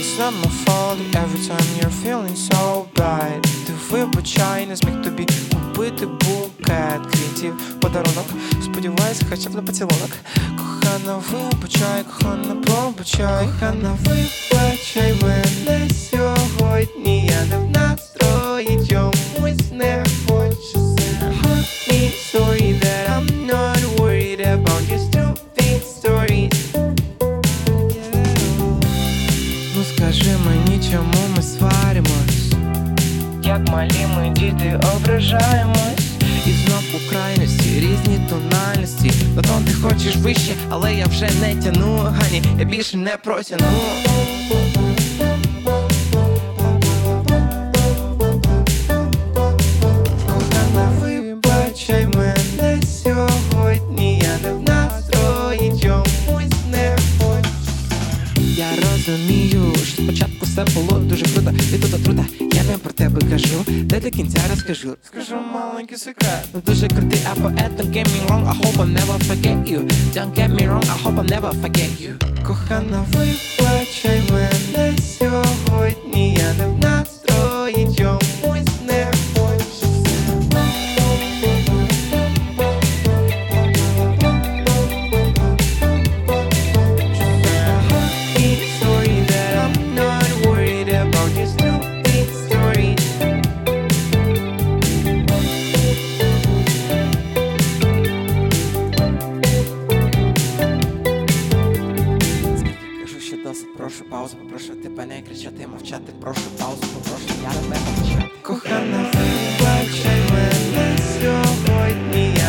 It's not my fault every time you're feeling so bad. Ти вибачай, не зміг тобі купити букет квітів, подарунок. Сподіваюся, хоча б на поцілунок. Кохана, вибачай, кохана, пробачай. Кохана, вибачай мене сьогодні. Я не в настрої, чомусь не хочу. Honey, sorry that I'm not worried about your stupid stories. Ну скажи мені, чому ми сваримось? Як малі ми діти ображаємось. І знов у крайності, різні тональності. На тон ти хочеш вище, але я вже не тяну. Гані, я більше не протяну. Кохана, вибачай мене сьогодні. Я не в настрої, чомусь не хочу. Я розумію, що спочатку все було дуже круто. І тут отрута, я не про тебе кажу. Де до кінця розкажу. Скажу маленький секрет. Ну дуже крутий, а поет. Don't get me wrong, I hope I'll never forget you. Don't get me wrong, I hope I'll never forget you. Кохана, вибачай мене сьогодні. Я не в настрої, чомусь не хочу. Sorry that I'm not worried about your stupid stories. Кажу, що досить, прошу паузу, попрошу тебе не кричати, мовчати, прошу паузу, попрошу я тебе мовчати. Кохана, вибачай мене сьогодні.